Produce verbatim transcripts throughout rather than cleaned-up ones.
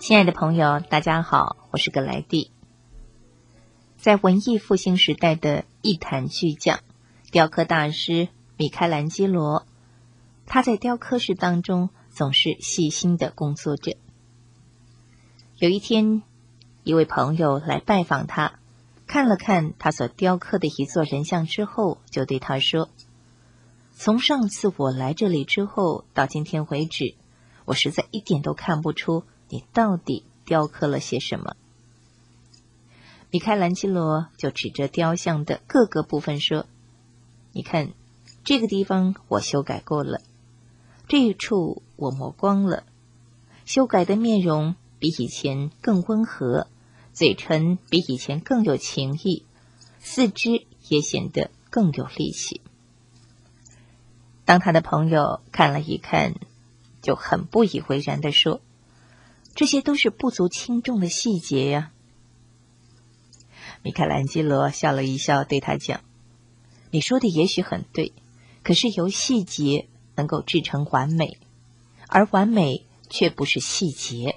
亲爱的朋友，大家好，我是葛莱蒂。在文艺复兴时代的一坛巨匠、雕刻大师米开朗基罗，他在雕刻室当中总是细心的工作着。有一天，一位朋友来拜访他，看了看他所雕刻的一座人像之后，就对他说：从上次我来这里之后到今天为止，我实在一点都看不出你到底雕刻了些什么。米开朗基罗就指着雕像的各个部分说：你看，这个地方我修改过了，这一处我磨光了，修改的面容比以前更温和，嘴唇比以前更有情意，四肢也显得更有力气。当他的朋友看了一看，就很不以为然地说：这些都是不足轻重的细节呀。米开朗基罗笑了一笑，对他讲：你说的也许很对，可是由细节能够制成完美，而完美却不是细节。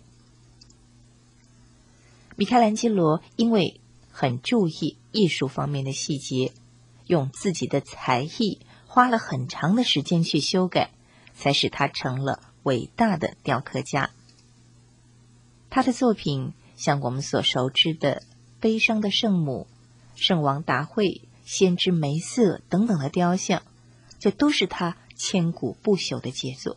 米开朗基罗因为很注意艺术方面的细节，用自己的才艺花了很长的时间去修改，才使他成了伟大的雕刻家。他的作品像我们所熟知的悲伤的圣母、圣王达会、先知梅瑟等等的雕像，这都是他千古不朽的杰作。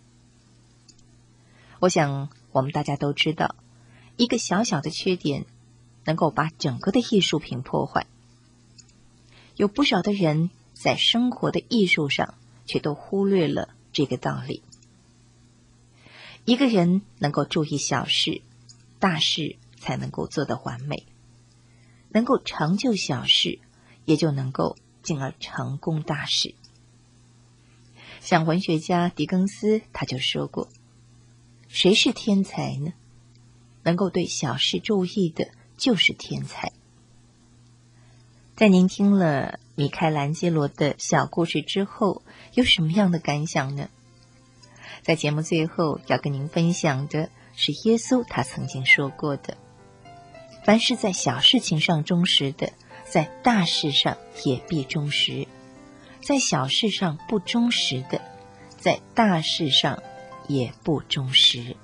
我想我们大家都知道，一个小小的缺点能够把整个的艺术品破坏。有不少的人在生活的艺术上却都忽略了这个道理。一个人能够注意小事，大事才能够做得完美。能够成就小事，也就能够进而成功大事。像文学家狄更斯他就说过，谁是天才呢？能够对小事注意的就是天才。在您听了米开朗基罗的小故事之后，有什么样的感想呢？在节目最后要跟您分享的是耶稣他曾经说过的：凡是在小事情上忠实的，在大事上也必忠实；在小事上不忠实的，在大事上也不忠实。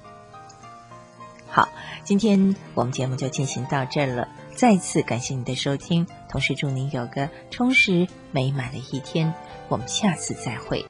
好，今天我们节目就进行到这儿了，再次感谢你的收听，同时祝您有个充实美满的一天，我们下次再会。